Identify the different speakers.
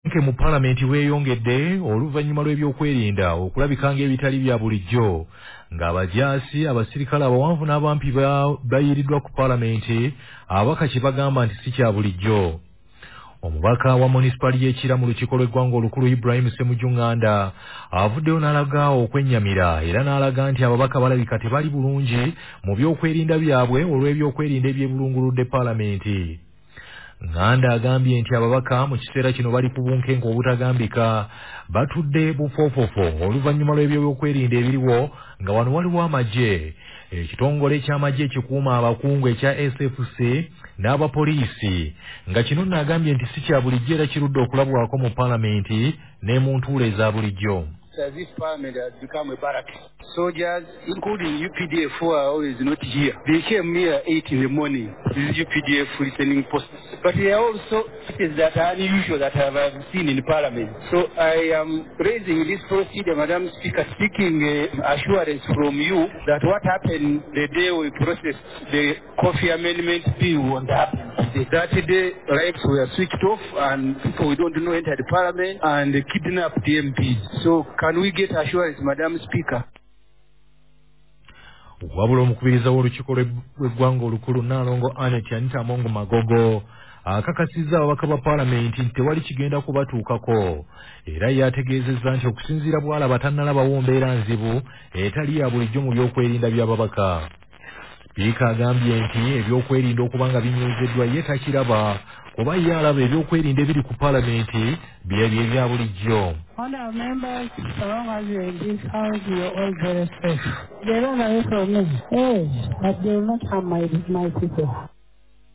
Speaker 1: Ke mu Parliament weeyongedde oluvannyuma lw'ebyokwerinda okulabika ng'ebitali bya bulijjo ng'abajaasi abasirikale abawanvu n'abampi bayiiriddwa ku Parliament abaka kye bagamba nti si kya bulijjo. Omubaka wa municipali y'Ekira mu lukiiko lw'eggwanga olukulu Ibrahim Ssemujjunganda avuddeyo n'alaga okwennyamira era n'alaga nti ababaka balabika tebali bulungi mu byokwerinda byabwe olw'ebyokwerinda ebyebulunguludde Parliament. Nganda agambye nti ababaka mu kiseera kino bali ku bunkenke obutagambika batudde bufoofofo oluvannyuma lw'ebyokwerinda ebiriwo nga wano waliwo amagye, ekitongole ky'amagye ekikuuma abakungu ekya SFC n'abapoliisi nga kino n'agambye nti si kya bulijjo era kirudde okulabwako mu Paalamenti ne mu ntuulo eza bulijjo.
Speaker 2: As if Parliament has become a barrack. Soldiers, including UPDF, who are always not here, they came here 8 in the morning. This is UPDF listening posts. But there are also things that are unusual that I have seen in Parliament. So I am raising this procedure, Madam Speaker, seeking assurance from you that what happened the day we processed the coffee amendment bill won't happen today. That day, lights were switched off and people we don't know entered Parliament and kidnapped the MPs. So can we get assurance, Madam Speaker?
Speaker 1: Wabula omukubiriza w'olukiiko lw'eggwanga olukulu Nnaalongo Anet Anita Amongo Magogo akakasizza ababaka ba Paalamenti nti tewali kigenda kubatuukako era yategeezezza nti okusinziira bw'alaba tannalabawo mbeera nzibu etali ya bulijjo mu byokwerinda by'ababaka. Sipiika agambye nti ebyokwerinda okuba nga binywezeddwa ye takiraba kuba ye alaba ebyokwerinda ebiri ku Paalamenti byebyo ebya bulijjo.
Speaker 3: Honourable members, so long as you're in this house, you're all very safe. They run away from me. Hey, but they will not harm my people.